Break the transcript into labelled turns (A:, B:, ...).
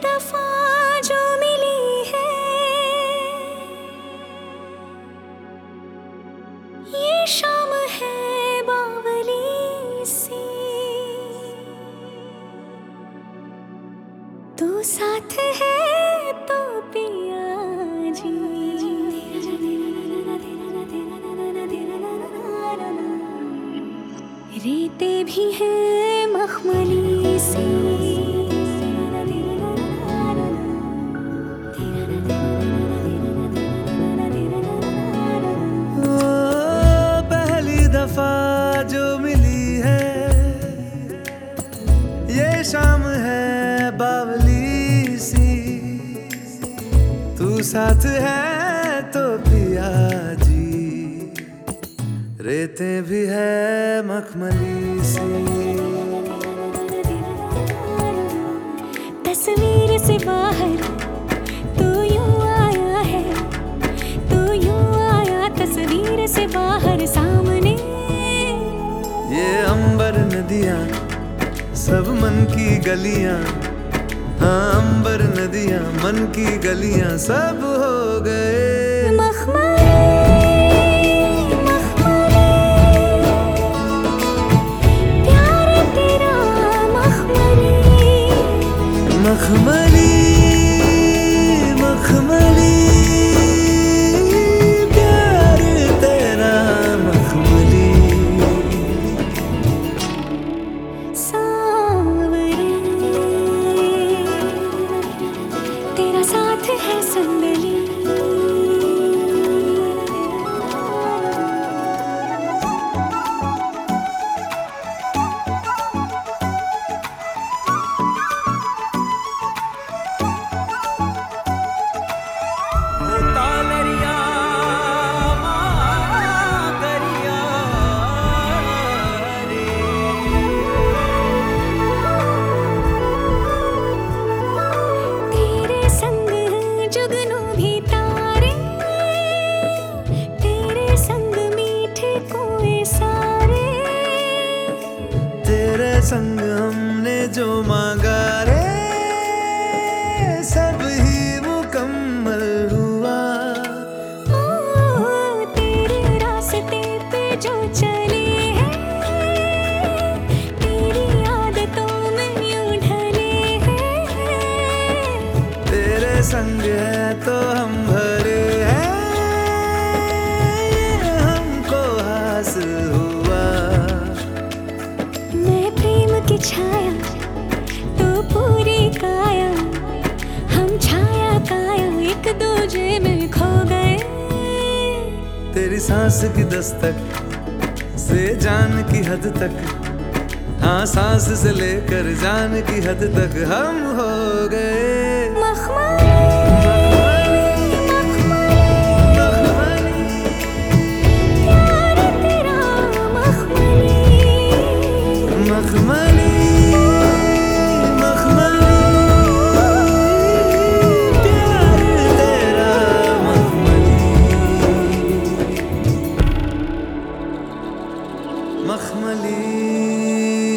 A: दफा जो मिली है ये शाम है बावली सी, तू साथ है तो पिया जी। रेते भी हैं मखमली सी,
B: पहली दफा जो मिली है ये शाम है बावली सी, तू साथ है तो पिया जी। रेते भी है मखमली सी,
A: तस्वीर से बाहर तू यूं आया है, तू यूं आया तस्वीर से बाहर सामने।
B: ये अंबर नदियाँ सब मन की गलियाँ, हाँ अंबर नदियाँ मन की गलियाँ सब हो गए
A: मखमली मखमली, प्यार तेरा मखमली
B: मखमली मखमली, प्यार तेरा मखमली।
A: सांवरे तेरा साथ है संदली, तेरे संग जुगनू भी तारे, तेरे संग मीठे कुएं सारे।
B: तेरे संग हमने जो मांगा रे सब ही मुकम्मल हुआ।
A: ओ तेरे रास्ते पे जो चले हैं, तेरी आदतों में यूं ढले हैं।
B: तेरे संग है तो हम भरे हैं, ये हमको हासिल हुआ।
A: मैं प्रेम की छाया तो पूरी काया, हम छाया काया एक दूजे में खो गए।
B: तेरी सांस की दस्तक से जान की हद तक, हाँ सांस से लेकर जान की हद तक हम हो गए
A: मखमली मखमली, प्यार तेरा मखमली
B: मखमली मखमली, प्यार तेरा मखमली मखमली।